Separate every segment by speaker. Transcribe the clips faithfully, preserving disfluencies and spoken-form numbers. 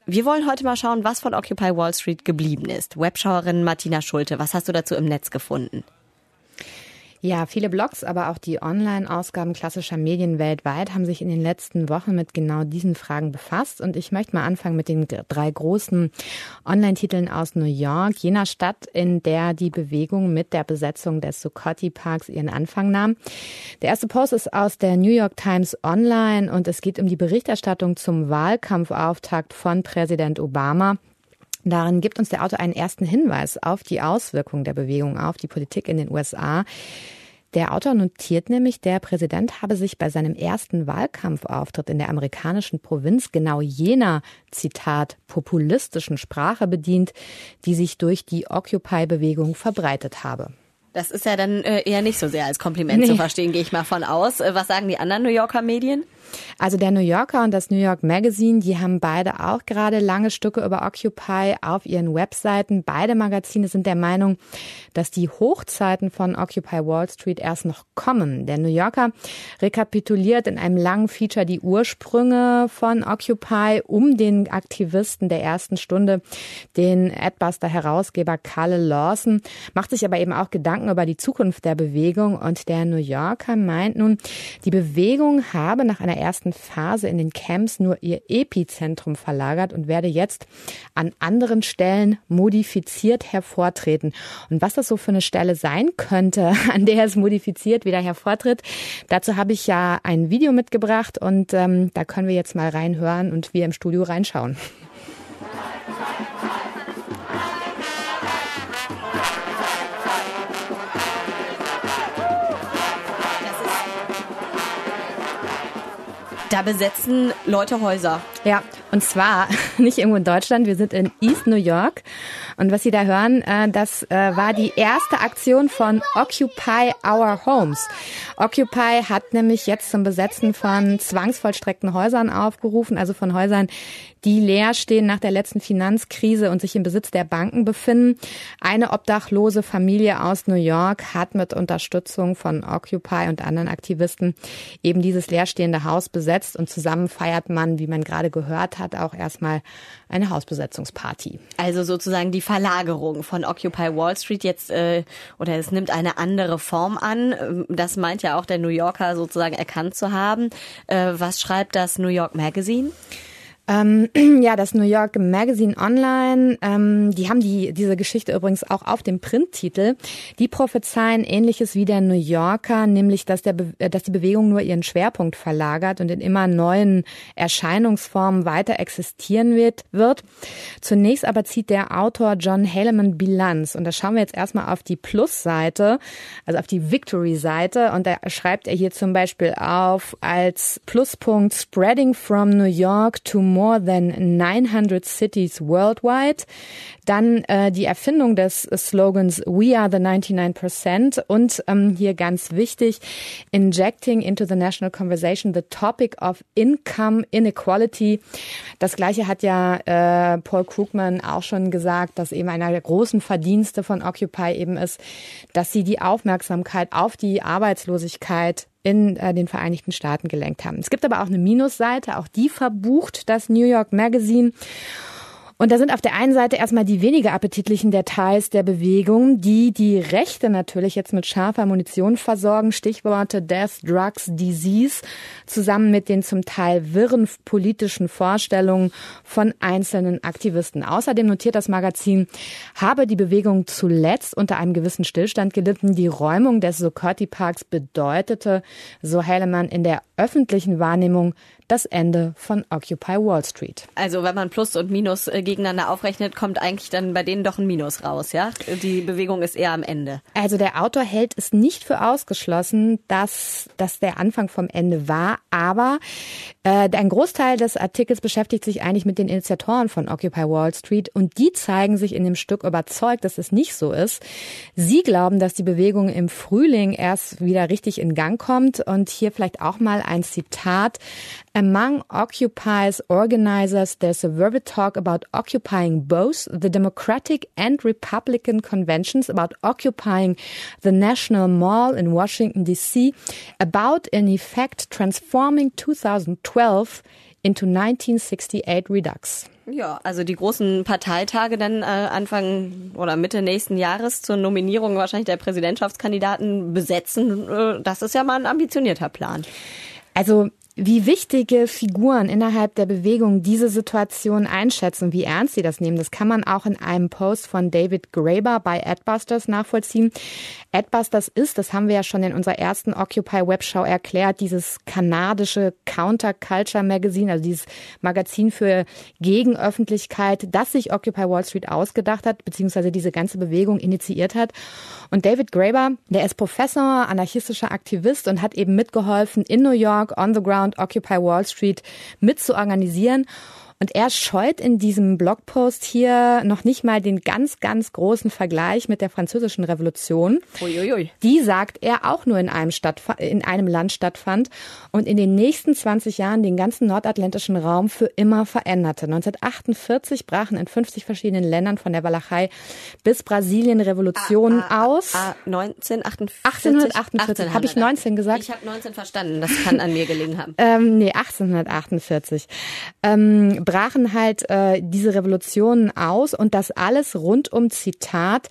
Speaker 1: Wir wollen heute mal schauen, was von Occupy Wall Street geblieben ist. Webschauerin Martina Schulte, was hast du dazu im Netz gefunden?
Speaker 2: Ja, viele Blogs, aber auch die Online-Ausgaben klassischer Medien weltweit haben sich in den letzten Wochen mit genau diesen Fragen befasst. Und ich möchte mal anfangen mit den drei großen Online-Titeln aus New York, jener Stadt, in der die Bewegung mit der Besetzung des Zuccotti-Parks ihren Anfang nahm. Der erste Post ist aus der New York Times Online und es geht um die Berichterstattung zum Wahlkampfauftakt von Präsident Obama. Darin gibt uns der Autor einen ersten Hinweis auf die Auswirkungen der Bewegung auf die Politik in den U S A. Der Autor notiert nämlich, der Präsident habe sich bei seinem ersten Wahlkampfauftritt in der amerikanischen Provinz genau jener, Zitat, populistischen Sprache bedient, die sich durch die Occupy-Bewegung verbreitet habe.
Speaker 1: Das ist ja dann eher nicht so sehr als Kompliment nee. zu verstehen, gehe ich mal von aus. Was sagen die anderen New Yorker Medien?
Speaker 2: Also der New Yorker und das New York Magazine, die haben beide auch gerade lange Stücke über Occupy auf ihren Webseiten. Beide Magazine sind der Meinung, dass die Hochzeiten von Occupy Wall Street erst noch kommen. Der New Yorker rekapituliert in einem langen Feature die Ursprünge von Occupy um den Aktivisten der ersten Stunde, den Adbuster-Herausgeber Kalle Lawson, macht sich aber eben auch Gedanken über die Zukunft der Bewegung. Und der New Yorker meint nun, die Bewegung habe nach einer ersten Phase in den Camps nur ihr Epizentrum verlagert und werde jetzt an anderen Stellen modifiziert hervortreten. Und was das so für eine Stelle sein könnte, an der es modifiziert wieder hervortritt, dazu habe ich ja ein Video mitgebracht und ähm, da können wir jetzt mal reinhören und wir im Studio reinschauen.
Speaker 1: Da besetzen Leute Häuser.
Speaker 2: Ja, und zwar nicht irgendwo in Deutschland, wir sind in East New York. Und was Sie da hören, das war die erste Aktion von Occupy Our Homes. Occupy hat nämlich jetzt zum Besetzen von zwangsvollstreckten Häusern aufgerufen, also von Häusern, die leer stehen nach der letzten Finanzkrise und sich im Besitz der Banken befinden. Eine obdachlose Familie aus New York hat mit Unterstützung von Occupy und anderen Aktivisten eben dieses leerstehende Haus besetzt und zusammen feiert man, wie man gerade gehört hat, auch erstmal eine Hausbesetzungsparty.
Speaker 1: Also sozusagen die Verlagerung von Occupy Wall Street jetzt, äh, oder es nimmt eine andere Form an. Das meint ja auch der New Yorker sozusagen erkannt zu haben. Äh, was schreibt das New York Magazine?
Speaker 2: Ähm, ja, das New York Magazine Online, ähm, die haben die diese Geschichte übrigens auch auf dem Printtitel. Die prophezeien Ähnliches wie der New Yorker, nämlich, dass, der Be- dass die Bewegung nur ihren Schwerpunkt verlagert und in immer neuen Erscheinungsformen weiter existieren wird. wird. Zunächst aber zieht der Autor John Haleman Bilanz und da schauen wir jetzt erstmal auf die Plus-Seite, also auf die Victory-Seite und da schreibt er hier zum Beispiel auf als Pluspunkt Spreading from New York to more than nine hundred cities worldwide. Dann äh, die Erfindung des Slogans We are the ninety-nine percent und ähm, hier ganz wichtig, injecting into the national conversation the topic of income inequality. Das Gleiche hat ja äh, Paul Krugman auch schon gesagt, dass eben einer der großen Verdienste von Occupy eben ist, dass sie die Aufmerksamkeit auf die Arbeitslosigkeit in äh, den Vereinigten Staaten gelenkt haben. Es gibt aber auch eine Minusseite, auch die verbucht das New York Magazine. Und da sind auf der einen Seite erstmal die weniger appetitlichen Details der Bewegung, die die Rechte natürlich jetzt mit scharfer Munition versorgen. Stichworte Death, Drugs, Disease, zusammen mit den zum Teil wirren politischen Vorstellungen von einzelnen Aktivisten. Außerdem notiert das Magazin, habe die Bewegung zuletzt unter einem gewissen Stillstand gelitten. Die Räumung des Zuccotti-Parks bedeutete, so Haleman, in der öffentlichen Wahrnehmung das Ende von Occupy Wall Street.
Speaker 1: Also wenn man Plus und Minus äh, gegeneinander aufrechnet, kommt eigentlich dann bei denen doch ein Minus raus, ja? Die Bewegung ist eher am Ende.
Speaker 2: Also der Autor hält es nicht für ausgeschlossen, dass das der Anfang vom Ende war, aber äh, ein Großteil des Artikels beschäftigt sich eigentlich mit den Initiatoren von Occupy Wall Street und die zeigen sich in dem Stück überzeugt, dass es nicht so ist. Sie glauben, dass die Bewegung im Frühling erst wieder richtig in Gang kommt und hier vielleicht auch mal ein Zitat. Among Occupy's organizers, there's a vivid talk about occupying both the Democratic and Republican conventions, about occupying the National Mall in Washington, D C, about in effect transforming twenty twelve into nineteen sixty-eight Redux.
Speaker 1: Ja, also die großen Parteitage dann äh, Anfang oder Mitte nächsten Jahres zur Nominierung wahrscheinlich der Präsidentschaftskandidaten besetzen. Äh, das ist ja mal ein ambitionierter Plan.
Speaker 2: Also wie wichtige Figuren innerhalb der Bewegung diese Situation einschätzen, wie ernst sie das nehmen, das kann man auch in einem Post von David Graeber bei Adbusters nachvollziehen. Adbusters ist, das haben wir ja schon in unserer ersten Occupy-Webshow erklärt, dieses kanadische Counterculture-Magazin, also dieses Magazin für Gegenöffentlichkeit, das sich Occupy Wall Street ausgedacht hat, beziehungsweise diese ganze Bewegung initiiert hat. Und David Graeber, der ist Professor, anarchistischer Aktivist und hat eben mitgeholfen, in New York, on the ground, Occupy Wall Street mit zu organisieren. Und er scheut in diesem Blogpost hier noch nicht mal den ganz, ganz großen Vergleich mit der Französischen Revolution.
Speaker 1: Uiuiui.
Speaker 2: Die, sagt er, auch nur in einem, Stattf- in einem Land stattfand und in den nächsten zwanzig Jahren den ganzen nordatlantischen Raum für immer veränderte. neunzehnhundertachtundvierzig brachen in fünfzig verschiedenen Ländern von der Walachei bis Brasilien Revolutionen
Speaker 1: ah, ah,
Speaker 2: aus.
Speaker 1: Ah, neunzehnhundertachtundvierzig.
Speaker 2: achtzehnhundertachtundvierzig. Habe ich neunzehn gesagt?
Speaker 1: Ich habe neunzehn verstanden. Das kann an mir gelegen haben.
Speaker 2: ähm, nee, achtzehnhundertachtundvierzig. Ähm, brachen halt äh, diese Revolutionen aus und das alles rund um, Zitat,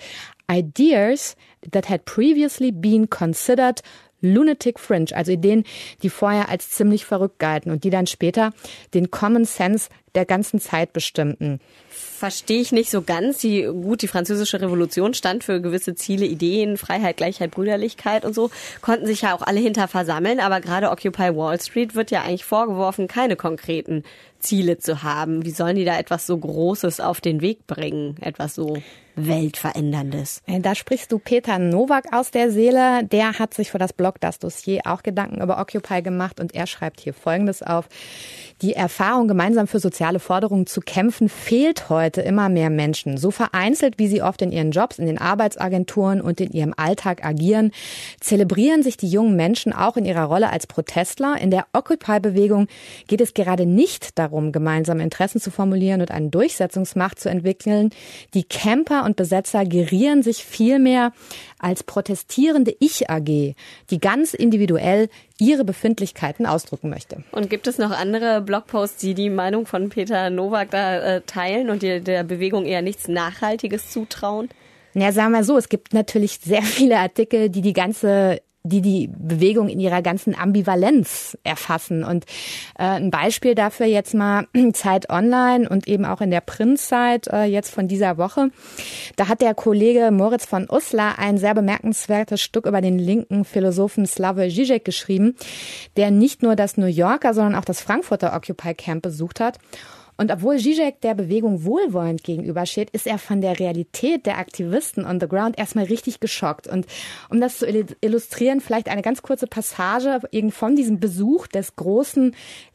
Speaker 2: Ideas that had previously been considered lunatic fringe, also Ideen, die vorher als ziemlich verrückt galten und die dann später den Common Sense der ganzen Zeit bestimmten.
Speaker 1: Verstehe ich nicht so ganz. Die, gut, die Französische Revolution stand für gewisse Ziele, Ideen, Freiheit, Gleichheit, Brüderlichkeit und so, konnten sich ja auch alle hinter versammeln, aber gerade Occupy Wall Street wird ja eigentlich vorgeworfen, keine konkreten Ziele zu haben. Wie sollen die da etwas so Großes auf den Weg bringen? Etwas so Weltveränderndes.
Speaker 2: Da sprichst du Peter Nowak aus der Seele. Der hat sich für das Blog Das Dossier auch Gedanken über Occupy gemacht und er schreibt hier Folgendes auf. Die Erfahrung, gemeinsam für soziale Forderungen zu kämpfen, fehlt heute immer mehr Menschen. So vereinzelt, wie sie oft in ihren Jobs, in den Arbeitsagenturen und in ihrem Alltag agieren, zelebrieren sich die jungen Menschen auch in ihrer Rolle als Protestler. In der Occupy-Bewegung geht es gerade nicht darum, gemeinsam Interessen zu formulieren und eine Durchsetzungsmacht zu entwickeln. Die Camper und Besetzer gerieren sich vielmehr als protestierende Ich-A G, die ganz individuell ihre Befindlichkeiten ausdrücken möchte.
Speaker 1: Und gibt es noch andere Blogposts, die die Meinung von Peter Nowak da äh, teilen und die, der Bewegung eher nichts Nachhaltiges zutrauen?
Speaker 2: Ja, sagen wir so, es gibt natürlich sehr viele Artikel, die die ganze die die Bewegung in ihrer ganzen Ambivalenz erfassen. Und äh, ein Beispiel dafür jetzt mal Zeit Online und eben auch in der Printzeit äh, jetzt von dieser Woche. Da hat der Kollege Moritz von Uslar ein sehr bemerkenswertes Stück über den linken Philosophen Slavoj Žižek geschrieben, der nicht nur das New Yorker, sondern auch das Frankfurter Occupy Camp besucht hat. Und obwohl Žižek der Bewegung wohlwollend gegenübersteht, ist er von der Realität der Aktivisten on the ground erstmal richtig geschockt. Und um das zu illustrieren, vielleicht eine ganz kurze Passage von diesem Besuch des großen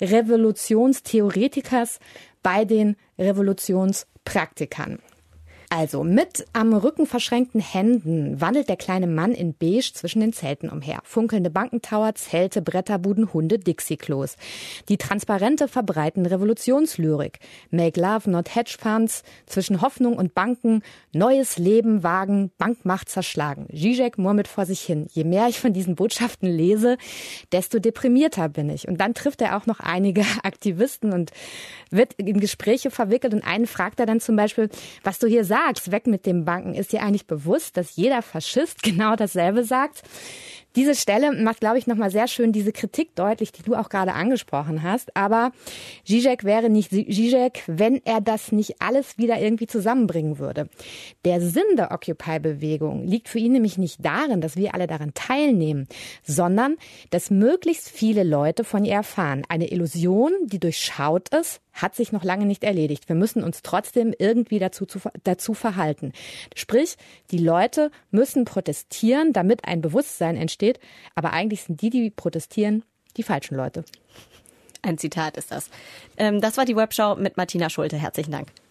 Speaker 2: Revolutionstheoretikers bei den Revolutionspraktikern. Also mit am Rücken verschränkten Händen wandelt der kleine Mann in Beige zwischen den Zelten umher. Funkelnde Bankentower, Zelte, Bretterbuden, Hunde, Dixie-Klos. Die Transparente verbreiten Revolutionslyrik. Make love, not hedge funds. Zwischen Hoffnung und Banken. Neues Leben wagen, Bankmacht zerschlagen. Žižek murmelt vor sich hin. Je mehr ich von diesen Botschaften lese, desto deprimierter bin ich. Und dann trifft er auch noch einige Aktivisten und wird in Gespräche verwickelt. Und einen fragt er dann zum Beispiel, was du hier sagst, weg mit den Banken. Ist dir eigentlich bewusst, dass jeder Faschist genau dasselbe sagt? Diese Stelle macht, glaube ich, nochmal sehr schön diese Kritik deutlich, die du auch gerade angesprochen hast. Aber Žižek wäre nicht Žižek, wenn er das nicht alles wieder irgendwie zusammenbringen würde. Der Sinn der Occupy-Bewegung liegt für ihn nämlich nicht darin, dass wir alle daran teilnehmen, sondern dass möglichst viele Leute von ihr erfahren. Eine Illusion, die durchschaut ist, hat sich noch lange nicht erledigt. Wir müssen uns trotzdem irgendwie dazu, zu, dazu verhalten. Sprich, die Leute müssen protestieren, damit ein Bewusstsein entsteht. Aber eigentlich sind die, die protestieren, die falschen Leute.
Speaker 1: Ein Zitat ist das. Das war die Webshow mit Martina Schulte. Herzlichen Dank.